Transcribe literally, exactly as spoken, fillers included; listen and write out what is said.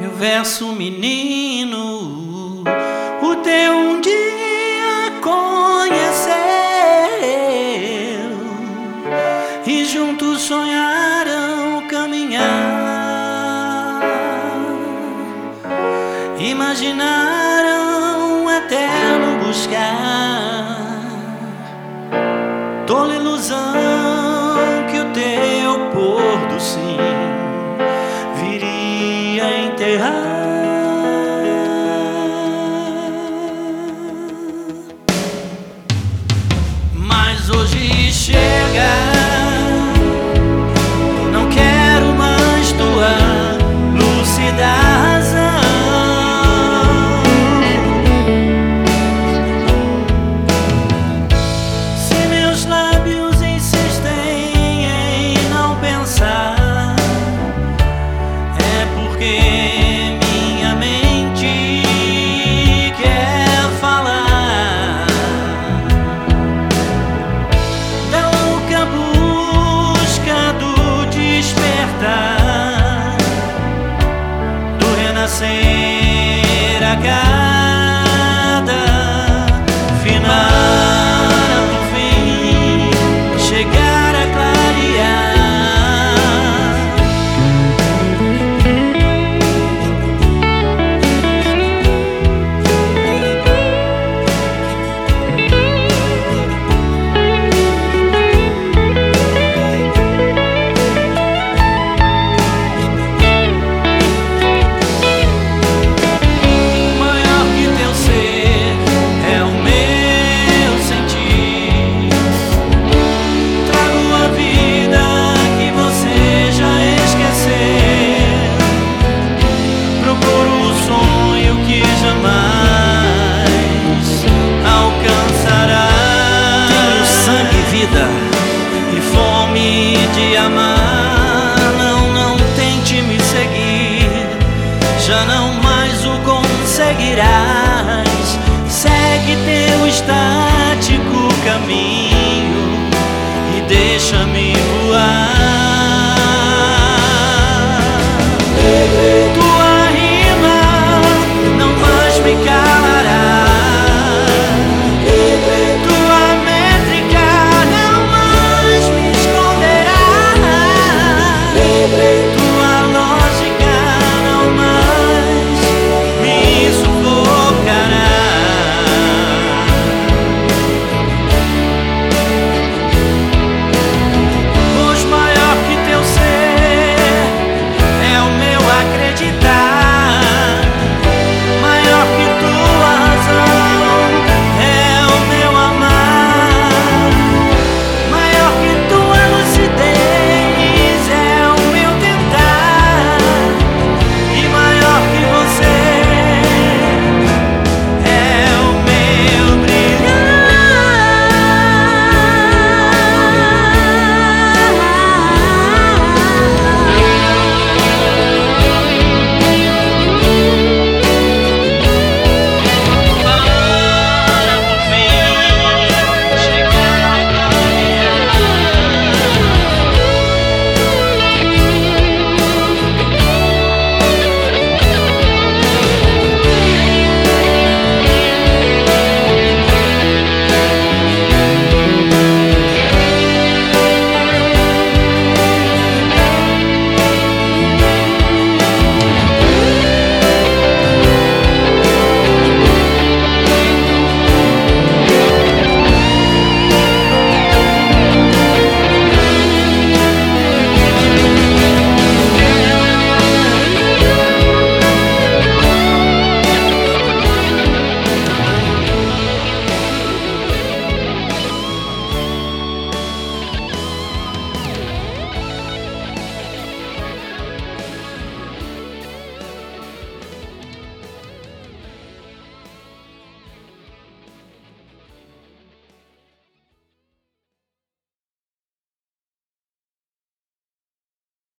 meu verso menino, o teu um dia conheceu e juntos sonharam caminhar, imaginaram o eterno buscar, tola ilusão que o teu pôr do sim viria enterrar. Mas hoje chega, não quero mais tua lúcida razão. Se meus lábios insistem em não pensar, é porque minha mente quer falar da louca busca do despertar, do renascer a cada final, por fim chegar a clarear. Maior que teu ser é o meu sentir. Trago a vida que você já esqueceu. Procuro o sonho que jamais alcançará. Tenho sangue, vida e fome de amar. Não, não tente me seguir, já não mais o conseguirás. Segue teu estático caminho e deixa-me